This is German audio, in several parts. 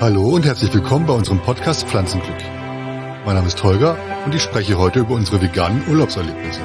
Hallo und herzlich willkommen bei unserem Podcast Pflanzenglück. Mein Name ist Holger und ich spreche heute über unsere veganen Urlaubserlebnisse.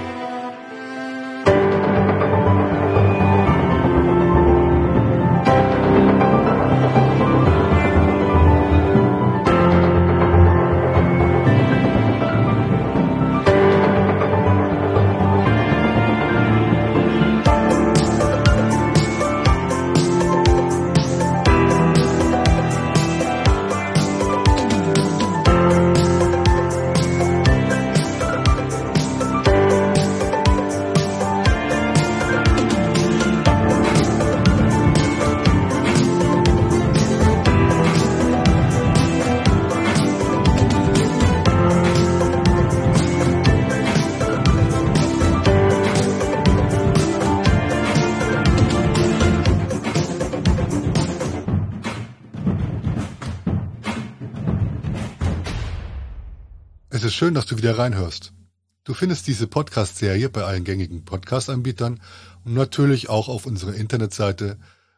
Es ist schön, dass du wieder reinhörst. Du findest diese Podcast-Serie bei allen gängigen Podcast-Anbietern und natürlich auch auf unserer Internetseite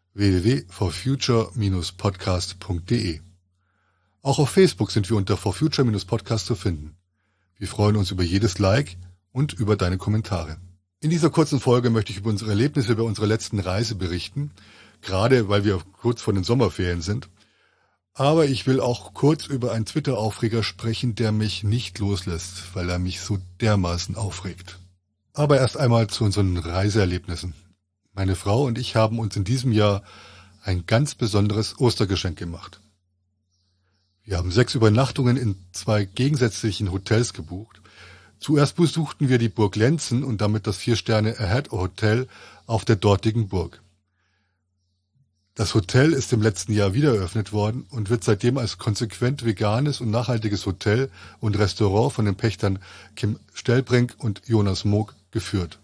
www.forfuture-podcast.de. Auch auf Facebook sind wir unter forfuture-podcast zu finden. Wir freuen uns über jedes Like und über deine Kommentare. In dieser kurzen Folge möchte ich über unsere Erlebnisse bei unserer letzten Reise berichten, gerade weil wir kurz vor den Sommerferien sind. Aber ich will auch kurz über einen Twitter-Aufreger sprechen, der mich nicht loslässt, weil er mich so dermaßen aufregt. Aber erst einmal zu unseren Reiseerlebnissen. Meine Frau und ich haben uns in diesem Jahr ein ganz besonderes Ostergeschenk gemacht. Wir haben 6 Übernachtungen in 2 gegensätzlichen Hotels gebucht. Zuerst besuchten wir die Burg Lenzen und damit das 4-Sterne-Ahead-Hotel auf der dortigen Burg. Das Hotel ist im letzten Jahr wieder eröffnet worden und wird seitdem als konsequent veganes und nachhaltiges Hotel und Restaurant von den Pächtern Kim Stellbrink und Jonas Moog geführt.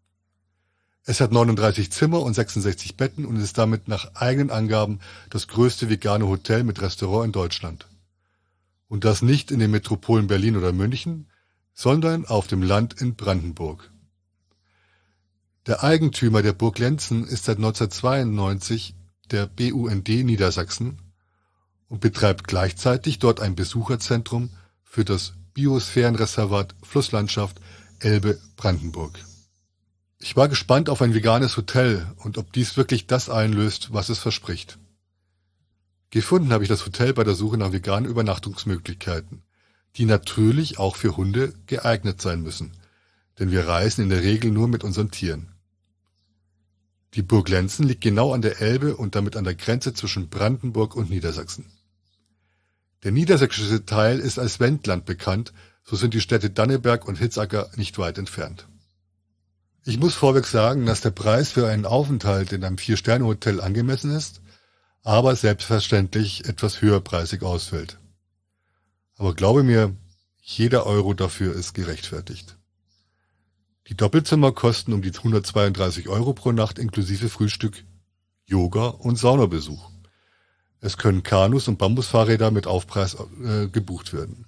Es hat 39 Zimmer und 66 Betten und ist damit nach eigenen Angaben das größte vegane Hotel mit Restaurant in Deutschland. Und das nicht in den Metropolen Berlin oder München, sondern auf dem Land in Brandenburg. Der Eigentümer der Burg Lenzen ist seit 1992 der BUND Niedersachsen und betreibt gleichzeitig dort ein Besucherzentrum für das Biosphärenreservat Flusslandschaft Elbe-Brandenburg. Ich war gespannt auf ein veganes Hotel und ob dies wirklich das einlöst, was es verspricht. Gefunden habe ich das Hotel bei der Suche nach veganen Übernachtungsmöglichkeiten, die natürlich auch für Hunde geeignet sein müssen, denn wir reisen in der Regel nur mit unseren Tieren. Die Burg Lenzen liegt genau an der Elbe und damit an der Grenze zwischen Brandenburg und Niedersachsen. Der niedersächsische Teil ist als Wendland bekannt, so sind die Städte Danneberg und Hitzacker nicht weit entfernt. Ich muss vorweg sagen, dass der Preis für einen Aufenthalt in einem 4-Sterne-Hotel angemessen ist, aber selbstverständlich etwas höherpreisig ausfällt. Aber glaube mir, jeder Euro dafür ist gerechtfertigt. Die Doppelzimmer kosten um die 132 € pro Nacht inklusive Frühstück, Yoga und Saunabesuch. Es können Kanus und Bambusfahrräder mit Aufpreis gebucht werden.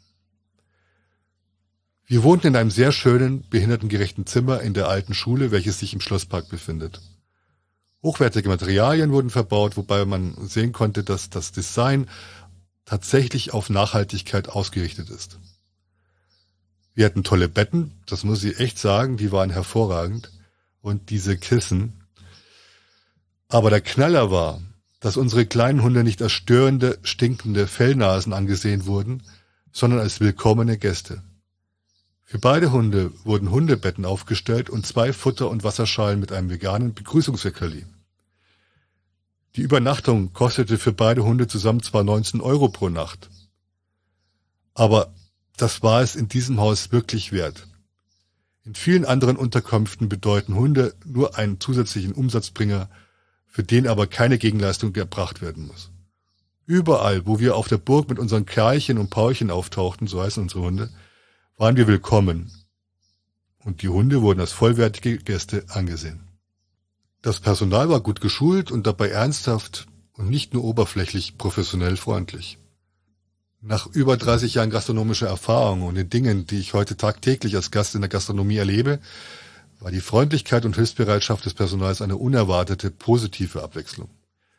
Wir wohnten in einem sehr schönen, behindertengerechten Zimmer in der alten Schule, welches sich im Schlosspark befindet. Hochwertige Materialien wurden verbaut, wobei man sehen konnte, dass das Design tatsächlich auf Nachhaltigkeit ausgerichtet ist. Wir hatten tolle Betten, das muss ich echt sagen, die waren hervorragend. Und diese Kissen. Aber der Knaller war, dass unsere kleinen Hunde nicht als störende, stinkende Fellnasen angesehen wurden, sondern als willkommene Gäste. Für beide Hunde wurden Hundebetten aufgestellt und 2 Futter- und Wasserschalen mit einem veganen Begrüßungsleckerli. Die Übernachtung kostete für beide Hunde zusammen zwar 19 € pro Nacht. Aber das war es in diesem Haus wirklich wert. In vielen anderen Unterkünften bedeuten Hunde nur einen zusätzlichen Umsatzbringer, für den aber keine Gegenleistung erbracht werden muss. Überall, wo wir auf der Burg mit unseren Kerlchen und Paulchen auftauchten, so heißen unsere Hunde, waren wir willkommen. Und die Hunde wurden als vollwertige Gäste angesehen. Das Personal war gut geschult und dabei ernsthaft und nicht nur oberflächlich professionell freundlich. Nach über 30 Jahren gastronomischer Erfahrung und den Dingen, die ich heute tagtäglich als Gast in der Gastronomie erlebe, war die Freundlichkeit und Hilfsbereitschaft des Personals eine unerwartete, positive Abwechslung.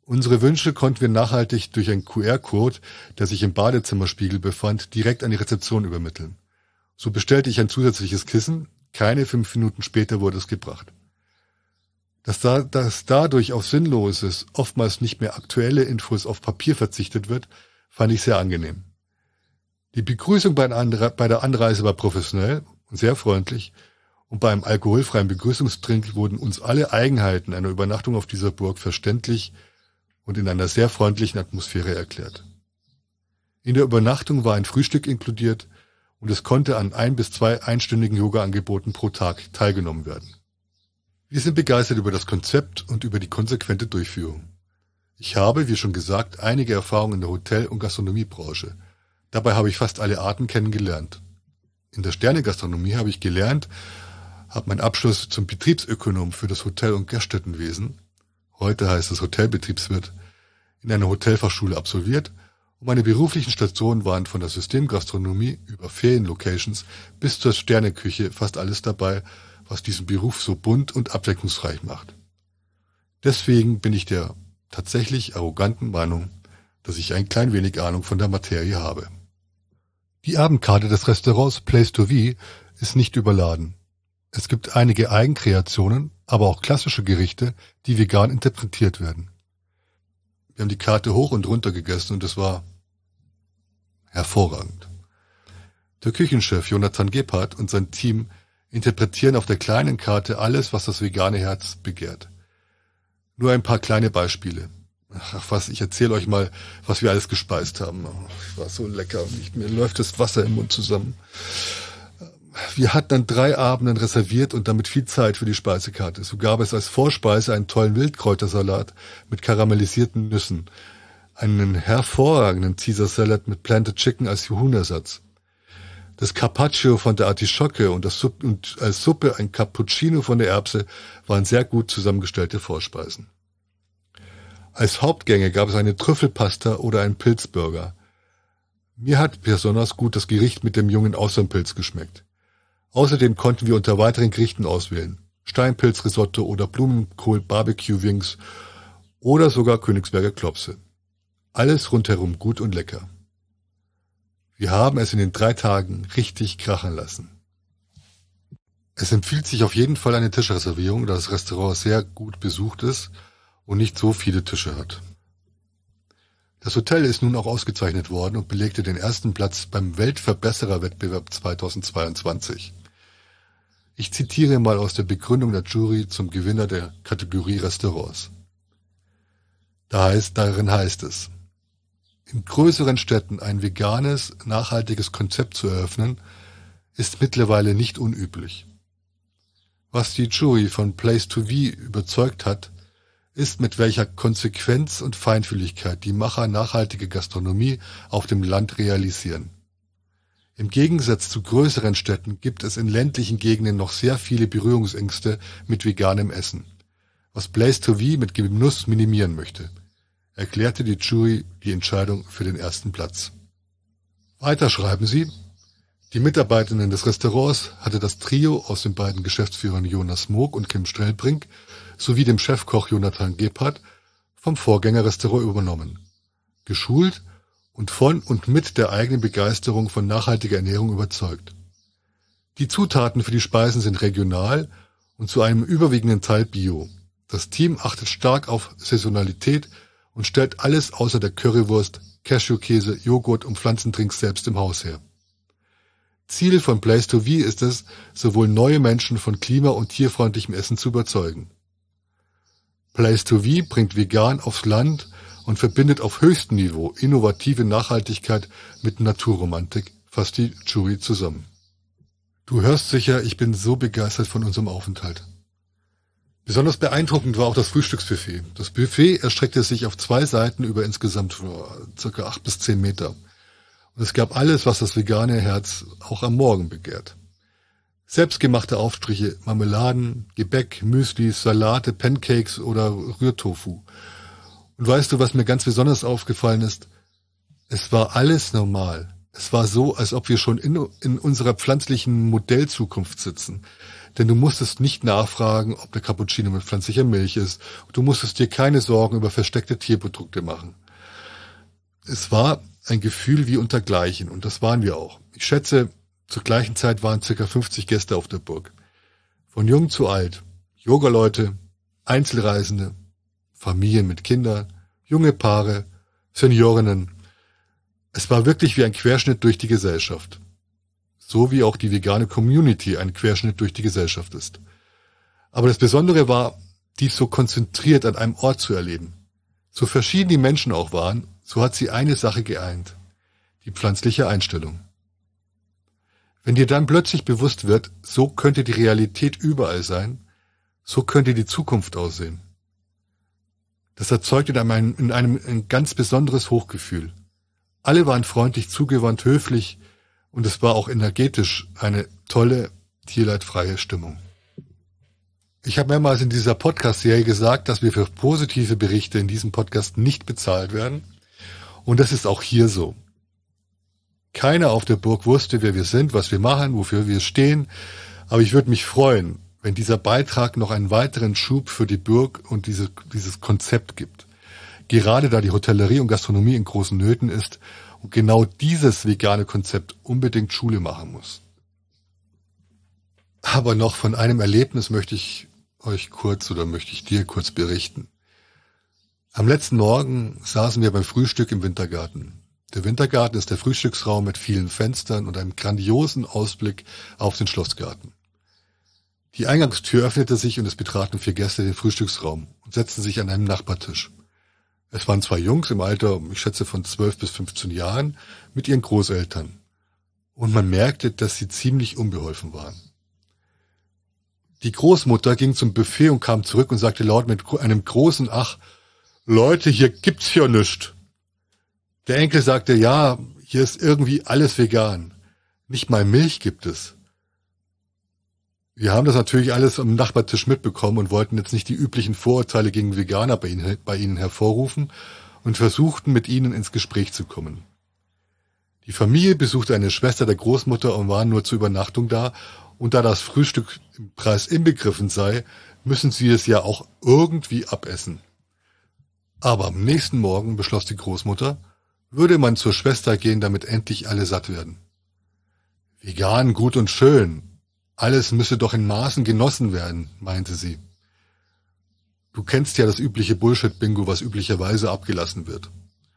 Unsere Wünsche konnten wir nachhaltig durch einen QR-Code, der sich im Badezimmerspiegel befand, direkt an die Rezeption übermitteln. So bestellte ich ein zusätzliches Kissen, keine 5 Minuten später wurde es gebracht. Dass dadurch auf Sinnloses, oftmals nicht mehr aktuelle Infos auf Papier verzichtet wird, fand ich sehr angenehm. Die Begrüßung bei der Anreise war professionell und sehr freundlich und beim alkoholfreien Begrüßungsdrink wurden uns alle Eigenheiten einer Übernachtung auf dieser Burg verständlich und in einer sehr freundlichen Atmosphäre erklärt. In der Übernachtung war ein Frühstück inkludiert und es konnte an 1 bis 2 einstündigen Yoga-Angeboten pro Tag teilgenommen werden. Wir sind begeistert über das Konzept und über die konsequente Durchführung. Ich habe, wie schon gesagt, einige Erfahrungen in der Hotel- und Gastronomiebranche. Dabei habe ich fast alle Arten kennengelernt. In der Sternegastronomie habe ich gelernt, habe meinen Abschluss zum Betriebsökonom für das Hotel- und Gaststättenwesen, heute heißt es Hotelbetriebswirt, in einer Hotelfachschule absolviert und meine beruflichen Stationen waren von der Systemgastronomie über Ferienlocations bis zur Sterneküche fast alles dabei, was diesen Beruf so bunt und abwechslungsreich macht. Deswegen bin ich der tatsächlich arroganten Meinung, dass ich ein klein wenig Ahnung von der Materie habe. Die Abendkarte des Restaurants Place to Vie ist nicht überladen. Es gibt einige Eigenkreationen, aber auch klassische Gerichte, die vegan interpretiert werden. Wir haben die Karte hoch und runter gegessen und es war hervorragend. Der Küchenchef Jonathan Gebhardt und sein Team interpretieren auf der kleinen Karte alles, was das vegane Herz begehrt. Nur ein paar kleine Beispiele. Ich erzähle euch mal, was wir alles gespeist haben. Es war so lecker, mir läuft das Wasser im Mund zusammen. Wir hatten an 3 Abenden reserviert und damit viel Zeit für die Speisekarte. So gab es als Vorspeise einen tollen Wildkräutersalat mit karamellisierten Nüssen, einen hervorragenden Caesar Salad mit Planted Chicken als Huhnersatz. Das Carpaccio von der Artischocke und als Suppe ein Cappuccino von der Erbse waren sehr gut zusammengestellte Vorspeisen. Als Hauptgänge gab es eine Trüffelpasta oder einen Pilzburger. Mir hat besonders gut das Gericht mit dem jungen Austernpilz geschmeckt. Außerdem konnten wir unter weiteren Gerichten auswählen. Steinpilzrisotto oder Blumenkohl-Barbecue-Wings oder sogar Königsberger Klopse. Alles rundherum gut und lecker. Wir haben es in den 3 Tagen richtig krachen lassen. Es empfiehlt sich auf jeden Fall eine Tischreservierung, da das Restaurant sehr gut besucht ist und nicht so viele Tische hat. Das Hotel ist nun auch ausgezeichnet worden und belegte den 1. Platz beim Weltverbessererwettbewerb 2022. Ich zitiere mal aus der Begründung der Jury zum Gewinner der Kategorie Restaurants. Darin heißt es: In größeren Städten ein veganes, nachhaltiges Konzept zu eröffnen, ist mittlerweile nicht unüblich. Was die Jury von Place to Vie überzeugt hat, ist, mit welcher Konsequenz und Feinfühligkeit die Macher nachhaltige Gastronomie auf dem Land realisieren. Im Gegensatz zu größeren Städten gibt es in ländlichen Gegenden noch sehr viele Berührungsängste mit veganem Essen, was Place to Vie mit Genuss minimieren möchte, erklärte die Jury die Entscheidung für den 1. Platz. Weiter schreiben sie: Die Mitarbeitenden des Restaurants hatte das Trio aus den beiden Geschäftsführern Jonas Moog und Kim Strellbrink sowie dem Chefkoch Jonathan Gebhardt vom Vorgängerrestaurant übernommen, geschult und von und mit der eigenen Begeisterung von nachhaltiger Ernährung überzeugt. Die Zutaten für die Speisen sind regional und zu einem überwiegenden Teil bio. Das Team achtet stark auf Saisonalität und stellt alles außer der Currywurst, Cashewkäse, Joghurt und Pflanzendrinks selbst im Haus her. Ziel von Place to Vie ist es, sowohl neue Menschen von klima- und tierfreundlichem Essen zu überzeugen. Place to Vie bringt vegan aufs Land und verbindet auf höchstem Niveau innovative Nachhaltigkeit mit Naturromantik, fasst die Jury zusammen. Du hörst sicher, ich bin so begeistert von unserem Aufenthalt. Besonders beeindruckend war auch das Frühstücksbuffet. Das Buffet erstreckte sich auf 2 Seiten über insgesamt ca. 8 bis 10 Meter. Und es gab alles, was das vegane Herz auch am Morgen begehrt. Selbstgemachte Aufstriche, Marmeladen, Gebäck, Müslis, Salate, Pancakes oder Rührtofu. Und weißt du, was mir ganz besonders aufgefallen ist? Es war alles normal. Es war so, als ob wir schon in unserer pflanzlichen Modellzukunft sitzen. denn du musstest nicht nachfragen, ob der Cappuccino mit pflanzlicher Milch ist. Du musstest dir keine Sorgen über versteckte Tierprodukte machen. Es war ein Gefühl wie untergleichen und das waren wir auch. Ich schätze, zur gleichen Zeit waren ca. 50 Gäste auf der Burg. Von jung zu alt, Yogaleute, Einzelreisende, Familien mit Kindern, junge Paare, Seniorinnen. Es war wirklich wie ein Querschnitt durch die Gesellschaft. So wie auch die vegane Community ein Querschnitt durch die Gesellschaft ist. Aber das Besondere war, dies so konzentriert an einem Ort zu erleben. So verschieden die Menschen auch waren, so hat sie eine Sache geeint: die pflanzliche Einstellung. Wenn dir dann plötzlich bewusst wird, so könnte die Realität überall sein, so könnte die Zukunft aussehen. Das erzeugt in einem ein ganz besonderes Hochgefühl. Alle waren freundlich zugewandt, höflich und es war auch energetisch eine tolle, tierleidfreie Stimmung. Ich habe mehrmals in dieser Podcast-Serie gesagt, dass wir für positive Berichte in diesem Podcast nicht bezahlt werden und das ist auch hier so. Keiner auf der Burg wusste, wer wir sind, was wir machen, wofür wir stehen, aber ich würde mich freuen, wenn dieser Beitrag noch einen weiteren Schub für die Burg und dieses Konzept gibt. Gerade da die Hotellerie und Gastronomie in großen Nöten ist und genau dieses vegane Konzept unbedingt Schule machen muss. Aber noch von einem Erlebnis möchte ich dir kurz berichten. Am letzten Morgen saßen wir beim Frühstück im Wintergarten. Der Wintergarten ist der Frühstücksraum mit vielen Fenstern und einem grandiosen Ausblick auf den Schlossgarten. Die Eingangstür öffnete sich und es betraten 4 Gäste den Frühstücksraum und setzten sich an einem Nachbartisch. Es waren 2 Jungs im Alter, ich schätze von 12 bis 15 Jahren, mit ihren Großeltern. Und man merkte, dass sie ziemlich unbeholfen waren. Die Großmutter ging zum Buffet und kam zurück und sagte laut mit einem großen Ach: Leute, hier gibt's ja nichts. Der Enkel sagte: Ja, hier ist irgendwie alles vegan. Nicht mal Milch gibt es. Wir haben das natürlich alles am Nachbartisch mitbekommen und wollten jetzt nicht die üblichen Vorurteile gegen Veganer bei ihnen hervorrufen und versuchten, mit ihnen ins Gespräch zu kommen. Die Familie besuchte eine Schwester der Großmutter und waren nur zur Übernachtung da, und da das Frühstück im Preis inbegriffen sei, müssen sie es ja auch irgendwie abessen. Aber am nächsten Morgen beschloss die Großmutter, würde man zur Schwester gehen, damit endlich alle satt werden. Vegan, gut und schön. Alles müsse doch in Maßen genossen werden, meinte sie. Du kennst ja das übliche Bullshit-Bingo, was üblicherweise abgelassen wird.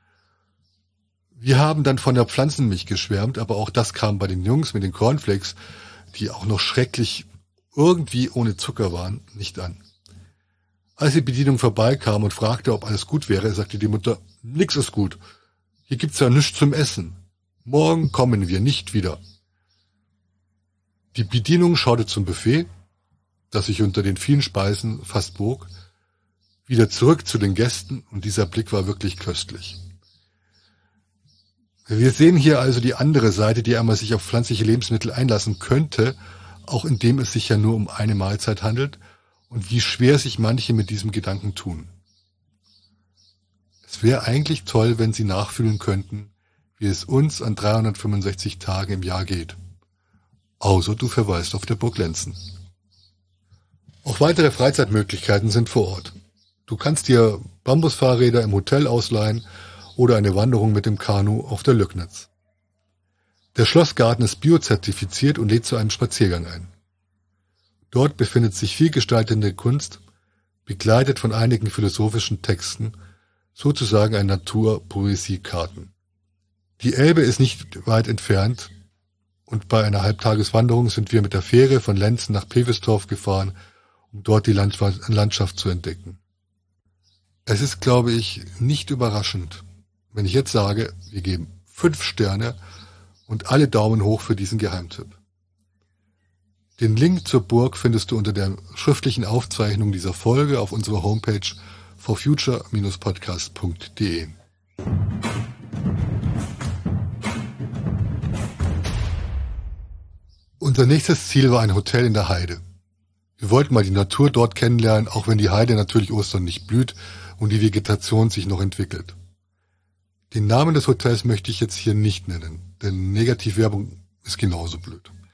Wir haben dann von der Pflanzenmilch geschwärmt, aber auch das kam bei den Jungs mit den Cornflakes, die auch noch schrecklich irgendwie ohne Zucker waren, nicht an. Als die Bedienung vorbeikam und fragte, ob alles gut wäre, sagte die Mutter: Nix ist gut. Hier gibt's ja nichts zum Essen. Morgen kommen wir nicht wieder. Die Bedienung schaute zum Buffet, das sich unter den vielen Speisen fast bog, wieder zurück zu den Gästen und dieser Blick war wirklich köstlich. Wir sehen hier also die andere Seite, die einmal sich auf pflanzliche Lebensmittel einlassen könnte, auch indem es sich ja nur um eine Mahlzeit handelt und wie schwer sich manche mit diesem Gedanken tun. Es wäre eigentlich toll, wenn Sie nachfühlen könnten, wie es uns an 365 Tagen im Jahr geht. Außer du verweist auf der Burg Lenzen. Auch weitere Freizeitmöglichkeiten sind vor Ort. Du kannst dir Bambusfahrräder im Hotel ausleihen oder eine Wanderung mit dem Kanu auf der Löcknitz. Der Schlossgarten ist biozertifiziert und lädt zu einem Spaziergang ein. Dort befindet sich viel gestaltende Kunst, begleitet von einigen philosophischen Texten, sozusagen ein Naturpoesiekarten. Die Elbe ist nicht weit entfernt und bei einer Halbtageswanderung sind wir mit der Fähre von Lenzen nach Pevestorf gefahren, um dort die Landschaft zu entdecken. Es ist, glaube ich, nicht überraschend, wenn ich jetzt sage, wir geben 5 Sterne und alle Daumen hoch für diesen Geheimtipp. Den Link zur Burg findest du unter der schriftlichen Aufzeichnung dieser Folge auf unserer Homepage forfuture-podcast.de. Unser nächstes Ziel war ein Hotel in der Heide. Wir wollten mal die Natur dort kennenlernen, auch wenn die Heide natürlich Ostern nicht blüht und die Vegetation sich noch entwickelt. Den Namen des Hotels möchte ich jetzt hier nicht nennen, denn Negativwerbung ist genauso blöd.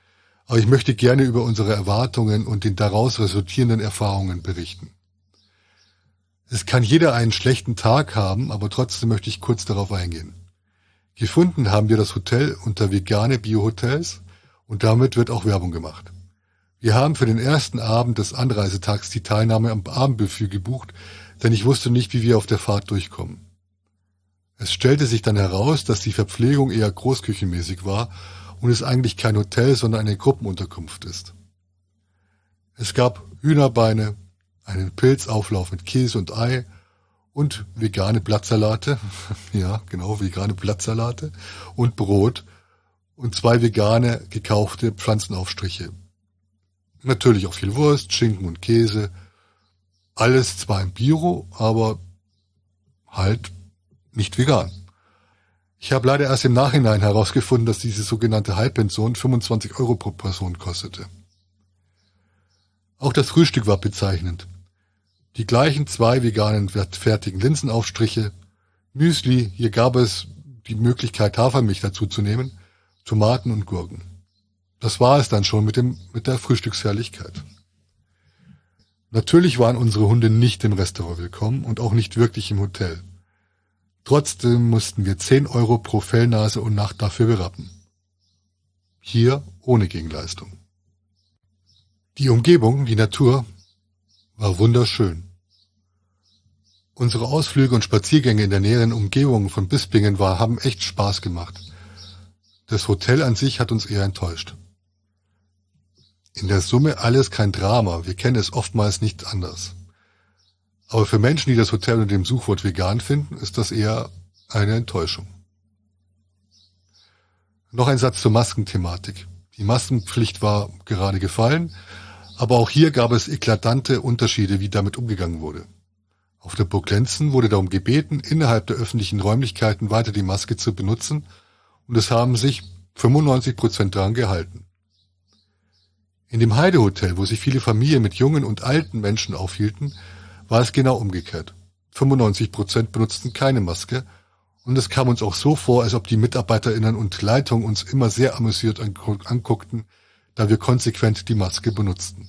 aber ich möchte gerne über unsere Erwartungen und den daraus resultierenden Erfahrungen berichten. Es kann jeder einen schlechten Tag haben, aber trotzdem möchte ich kurz darauf eingehen. Gefunden haben wir das Hotel unter Vegane Bio-Hotels und damit wird auch Werbung gemacht. Wir haben für den ersten Abend des Anreisetags die Teilnahme am Abendbuffet gebucht, denn ich wusste nicht, wie wir auf der Fahrt durchkommen. Es stellte sich dann heraus, dass die Verpflegung eher großküchenmäßig war und es eigentlich kein Hotel, sondern eine Gruppenunterkunft ist. Es gab Hühnerbeine, einen Pilzauflauf mit Käse und Ei und vegane Blattsalate, ja genau, vegane Blattsalate und Brot und 2 vegane gekaufte Pflanzenaufstriche. Natürlich auch viel Wurst, Schinken und Käse, alles zwar im Bio, aber halt nicht vegan. Ich habe leider erst im Nachhinein herausgefunden, dass diese sogenannte Halbpension 25 € pro Person kostete. Auch das Frühstück war bezeichnend. Die gleichen 2 veganen fertigen Linsenaufstriche, Müsli, hier gab es die Möglichkeit Hafermilch dazu zu nehmen, Tomaten und Gurken. Das war es dann schon mit der Frühstücksherrlichkeit. Natürlich waren unsere Hunde nicht im Restaurant willkommen und auch nicht wirklich im Hotel. Trotzdem mussten wir 10 € pro Fellnase und Nacht dafür berappen. Hier ohne Gegenleistung. Die Umgebung, die Natur, war wunderschön. Unsere Ausflüge und Spaziergänge in der näheren Umgebung von Bispingen haben echt Spaß gemacht. Das Hotel an sich hat uns eher enttäuscht. In der Summe alles kein Drama, wir kennen es oftmals nicht anders. Aber für Menschen, die das Hotel unter dem Suchwort vegan finden, ist das eher eine Enttäuschung. Noch ein Satz zur Maskenthematik. Die Maskenpflicht war gerade gefallen, aber auch hier gab es eklatante Unterschiede, wie damit umgegangen wurde. Auf der Burg Lenzen wurde darum gebeten, innerhalb der öffentlichen Räumlichkeiten weiter die Maske zu benutzen und es haben sich 95% daran gehalten. In dem Heidehotel, wo sich viele Familien mit jungen und alten Menschen aufhielten, war es genau umgekehrt. 95% benutzten keine Maske und es kam uns auch so vor, als ob die MitarbeiterInnen und Leitung uns immer sehr amüsiert anguckten, da wir konsequent die Maske benutzten.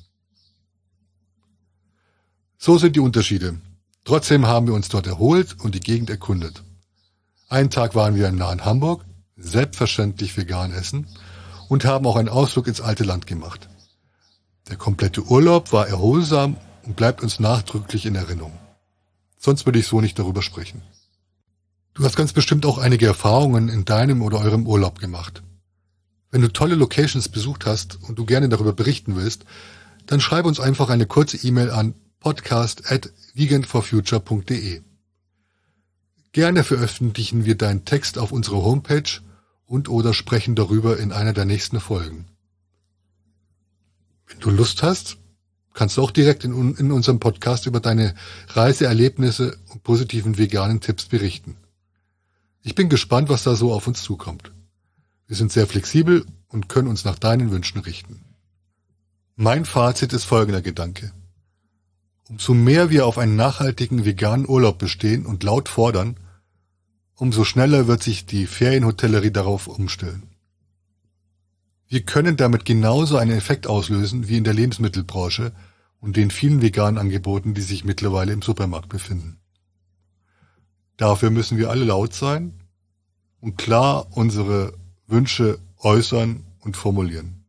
So sind die Unterschiede. Trotzdem haben wir uns dort erholt und die Gegend erkundet. Einen Tag waren wir nah in Hamburg, selbstverständlich vegan essen und haben auch einen Ausflug ins alte Land gemacht. Der komplette Urlaub war erholsam und bleibt uns nachdrücklich in Erinnerung. Sonst würde ich so nicht darüber sprechen. Du hast ganz bestimmt auch einige Erfahrungen in deinem oder eurem Urlaub gemacht. Wenn du tolle Locations besucht hast und du gerne darüber berichten willst, dann schreib uns einfach eine kurze E-Mail an podcast@veganforfuture.de. Gerne veröffentlichen wir deinen Text auf unserer Homepage und oder sprechen darüber in einer der nächsten Folgen. Wenn du Lust hast, kannst du auch direkt in unserem Podcast über deine Reiseerlebnisse und positiven veganen Tipps berichten. Ich bin gespannt, was da so auf uns zukommt. Wir sind sehr flexibel und können uns nach deinen Wünschen richten. Mein Fazit ist folgender Gedanke. Umso mehr wir auf einen nachhaltigen veganen Urlaub bestehen und laut fordern, umso schneller wird sich die Ferienhotellerie darauf umstellen. Wir können damit genauso einen Effekt auslösen wie in der Lebensmittelbranche und den vielen veganen Angeboten, die sich mittlerweile im Supermarkt befinden. Dafür müssen wir alle laut sein und klar unsere Wünsche äußern und formulieren.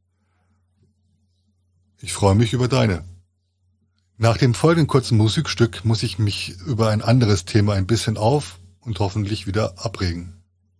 Ich freue mich über deine. Nach dem folgenden kurzen Musikstück muss ich mich über ein anderes Thema ein bisschen auf und hoffentlich wieder abregen.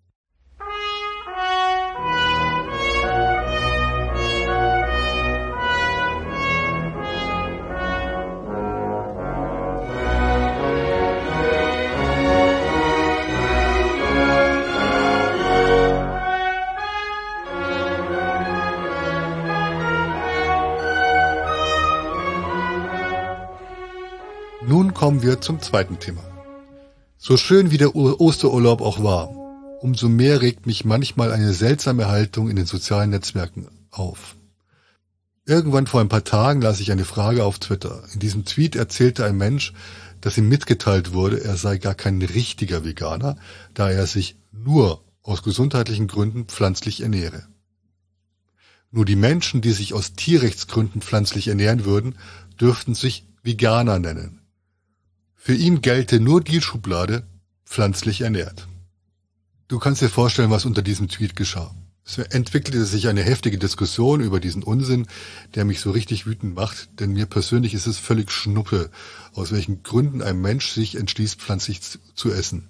Nun kommen wir zum zweiten Thema. So schön wie der Osterurlaub auch war, umso mehr regt mich manchmal eine seltsame Haltung in den sozialen Netzwerken auf. Irgendwann vor ein paar Tagen las ich eine Frage auf Twitter. In diesem Tweet erzählte ein Mensch, dass ihm mitgeteilt wurde, er sei gar kein richtiger Veganer, da er sich nur aus gesundheitlichen Gründen pflanzlich ernähre. Nur die Menschen, die sich aus Tierrechtsgründen pflanzlich ernähren würden, dürften sich Veganer nennen. Für ihn gelte nur die Schublade pflanzlich ernährt. Du kannst dir vorstellen, was unter diesem Tweet geschah. Es entwickelte sich eine heftige Diskussion über diesen Unsinn, der mich so richtig wütend macht, denn mir persönlich ist es völlig Schnuppe, aus welchen Gründen ein Mensch sich entschließt, pflanzlich zu essen.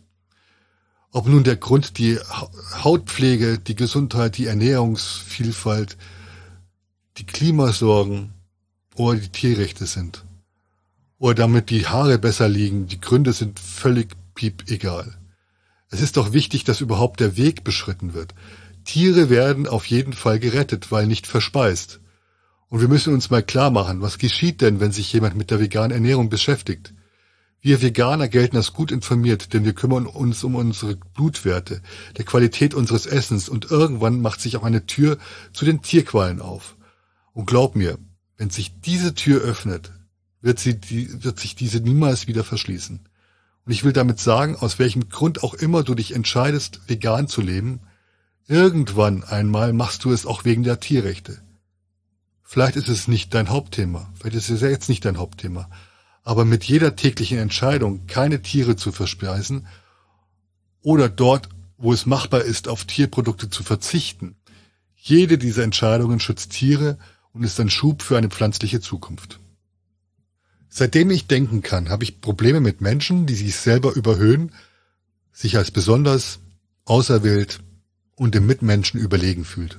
Ob nun der Grund die Hautpflege, die Gesundheit, die Ernährungsvielfalt, die Klimasorgen oder die Tierrechte sind. Oder damit die Haare besser liegen, die Gründe sind völlig egal. Es ist doch wichtig, dass überhaupt der Weg beschritten wird. Tiere werden auf jeden Fall gerettet, weil nicht verspeist. Und wir müssen uns mal klar machen, was geschieht denn, wenn sich jemand mit der veganen Ernährung beschäftigt? Wir Veganer gelten als gut informiert, denn wir kümmern uns um unsere Blutwerte, der Qualität unseres Essens und irgendwann macht sich auch eine Tür zu den Tierqualen auf. Und glaub mir, wenn sich diese Tür öffnet, wird sich diese niemals wieder verschließen. Und ich will damit sagen, aus welchem Grund auch immer du dich entscheidest, vegan zu leben, irgendwann einmal machst du es auch wegen der Tierrechte. Vielleicht ist es nicht dein Hauptthema, vielleicht ist es ja jetzt nicht dein Hauptthema, aber mit jeder täglichen Entscheidung, keine Tiere zu verspeisen oder dort, wo es machbar ist, auf Tierprodukte zu verzichten, jede dieser Entscheidungen schützt Tiere und ist ein Schub für eine pflanzliche Zukunft. Seitdem ich denken kann, habe ich Probleme mit Menschen, die sich selber überhöhen, sich als besonders, auserwählt und dem Mitmenschen überlegen fühlt.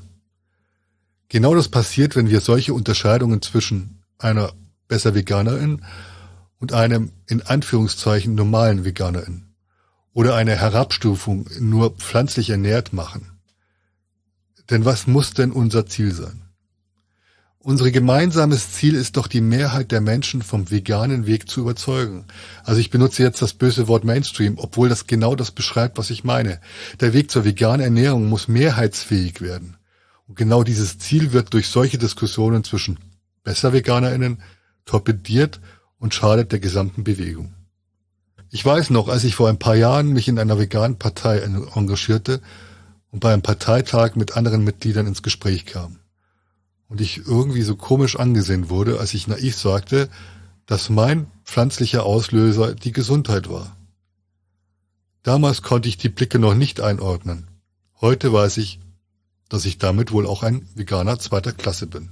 Genau das passiert, wenn wir solche Unterscheidungen zwischen einer besser Veganerin und einem in Anführungszeichen normalen Veganerin oder eine Herabstufung nur pflanzlich ernährt machen. Denn was muss denn unser Ziel sein? Unser gemeinsames Ziel ist doch, die Mehrheit der Menschen vom veganen Weg zu überzeugen. Also ich benutze jetzt das böse Wort Mainstream, obwohl das genau das beschreibt, was ich meine. Der Weg zur veganen Ernährung muss mehrheitsfähig werden. Und genau dieses Ziel wird durch solche Diskussionen zwischen besser VeganerInnen torpediert und schadet der gesamten Bewegung. Ich weiß noch, als ich vor ein paar Jahren mich in einer veganen Partei engagierte und bei einem Parteitag mit anderen Mitgliedern ins Gespräch kam. Und ich irgendwie so komisch angesehen wurde, als ich naiv sagte, dass mein pflanzlicher Auslöser die Gesundheit war. Damals konnte ich die Blicke noch nicht einordnen. Heute weiß ich, dass ich damit wohl auch ein Veganer zweiter Klasse bin.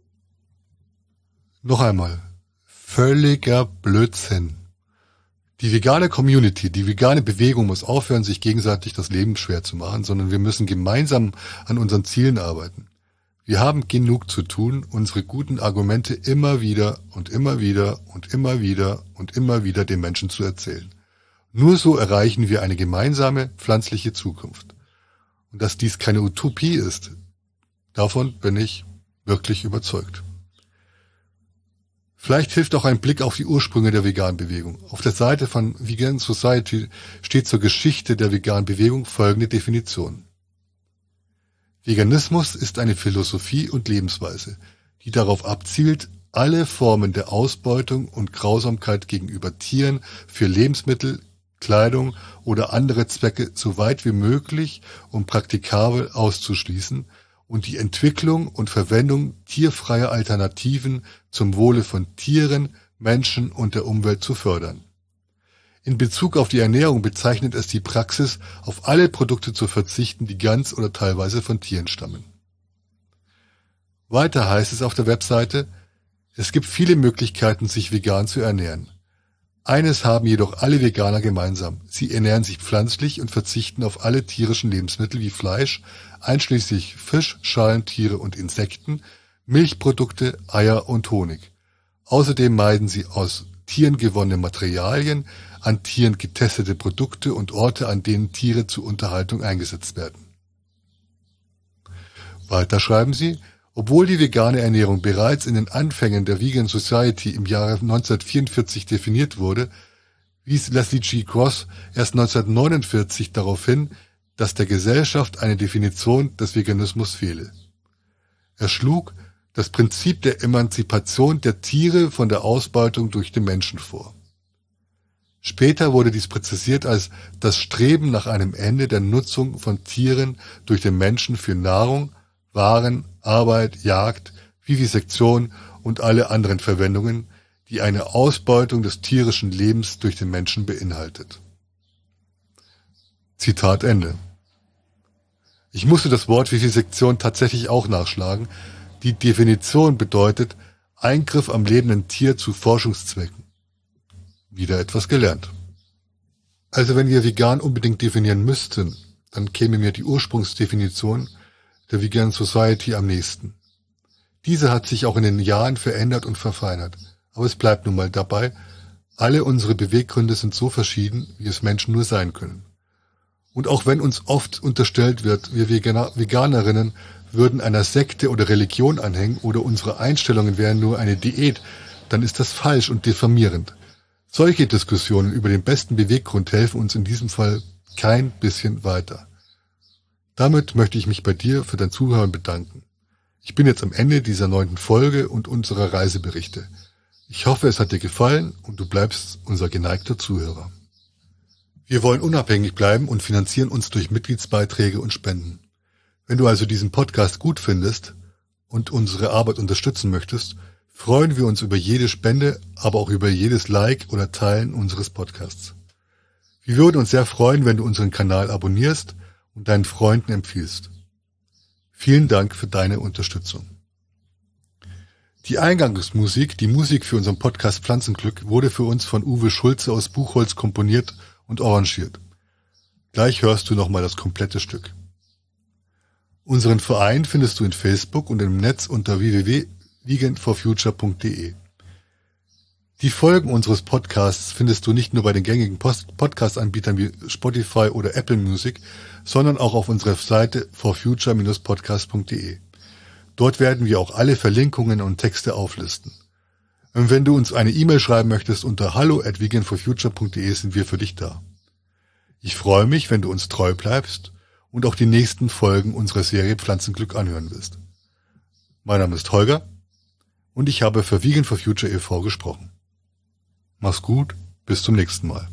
Noch einmal, völliger Blödsinn. Die vegane Community, die vegane Bewegung muss aufhören, sich gegenseitig das Leben schwer zu machen, sondern wir müssen gemeinsam an unseren Zielen arbeiten. Wir haben genug zu tun, unsere guten Argumente immer wieder und immer wieder und immer wieder und immer wieder den Menschen zu erzählen. Nur so erreichen wir eine gemeinsame pflanzliche Zukunft. Und dass dies keine Utopie ist, davon bin ich wirklich überzeugt. Vielleicht hilft auch ein Blick auf die Ursprünge der veganen Bewegung. Auf der Seite von Vegan Society steht zur Geschichte der veganen Bewegung folgende Definition. Veganismus ist eine Philosophie und Lebensweise, die darauf abzielt, alle Formen der Ausbeutung und Grausamkeit gegenüber Tieren für Lebensmittel, Kleidung oder andere Zwecke so weit wie möglich und praktikabel auszuschließen und die Entwicklung und Verwendung tierfreier Alternativen zum Wohle von Tieren, Menschen und der Umwelt zu fördern. In Bezug auf die Ernährung bezeichnet es die Praxis, auf alle Produkte zu verzichten, die ganz oder teilweise von Tieren stammen. Weiter heißt es auf der Webseite, es gibt viele Möglichkeiten, sich vegan zu ernähren. Eines haben jedoch alle Veganer gemeinsam. Sie ernähren sich pflanzlich und verzichten auf alle tierischen Lebensmittel wie Fleisch, einschließlich Fisch, Schalentiere und Insekten, Milchprodukte, Eier und Honig. Außerdem meiden sie aus Tieren gewonnene Materialien, an Tieren getestete Produkte und Orte, an denen Tiere zur Unterhaltung eingesetzt werden. Weiter schreiben sie, obwohl die vegane Ernährung bereits in den Anfängen der Vegan Society im Jahre 1944 definiert wurde, wies Leslie G. Gross erst 1949 darauf hin, dass der Gesellschaft eine Definition des Veganismus fehle. Er schlug das Prinzip der Emanzipation der Tiere von der Ausbeutung durch den Menschen vor. Später wurde dies präzisiert als das Streben nach einem Ende der Nutzung von Tieren durch den Menschen für Nahrung, Waren, Arbeit, Jagd, Vivisektion und alle anderen Verwendungen, die eine Ausbeutung des tierischen Lebens durch den Menschen beinhaltet. Zitat Ende. Ich musste das Wort Vivisektion tatsächlich auch nachschlagen. Die Definition bedeutet Eingriff am lebenden Tier zu Forschungszwecken. Wieder etwas gelernt. Also wenn wir vegan unbedingt definieren müssten, dann käme mir die Ursprungsdefinition der Vegan Society am nächsten. Diese hat sich auch in den Jahren verändert und verfeinert. Aber es bleibt nun mal dabei, alle unsere Beweggründe sind so verschieden, wie es Menschen nur sein können. Und auch wenn uns oft unterstellt wird, wir Veganerinnen würden einer Sekte oder Religion anhängen oder unsere Einstellungen wären nur eine Diät, dann ist das falsch und diffamierend. Solche Diskussionen über den besten Beweggrund helfen uns in diesem Fall kein bisschen weiter. Damit möchte ich mich bei dir für dein Zuhören bedanken. Ich bin jetzt am Ende dieser 9. Folge und unserer Reiseberichte. Ich hoffe, es hat dir gefallen und du bleibst unser geneigter Zuhörer. Wir wollen unabhängig bleiben und finanzieren uns durch Mitgliedsbeiträge und Spenden. Wenn du also diesen Podcast gut findest und unsere Arbeit unterstützen möchtest, freuen wir uns über jede Spende, aber auch über jedes Like oder Teilen unseres Podcasts. Wir würden uns sehr freuen, wenn du unseren Kanal abonnierst und deinen Freunden empfiehlst. Vielen Dank für deine Unterstützung. Die Eingangsmusik, die Musik für unseren Podcast Pflanzenglück, wurde für uns von Uwe Schulze aus Buchholz komponiert und arrangiert. Gleich hörst du nochmal das komplette Stück. Unseren Verein findest du in Facebook und im Netz unter www.veganforfuture.de. Die Folgen unseres Podcasts findest du nicht nur bei den gängigen Podcast-Anbietern wie Spotify oder Apple Music, sondern auch auf unserer Seite forfuture-podcast.de. Dort werden wir auch alle Verlinkungen und Texte auflisten. Und wenn du uns eine E-Mail schreiben möchtest unter hallo@veganforfuture.de sind wir für dich da. Ich freue mich, wenn du uns treu bleibst und auch die nächsten Folgen unserer Serie Pflanzenglück anhören wirst. Mein Name ist Holger und ich habe für Vegan for Future e.V. gesprochen. Mach's gut, bis zum nächsten Mal.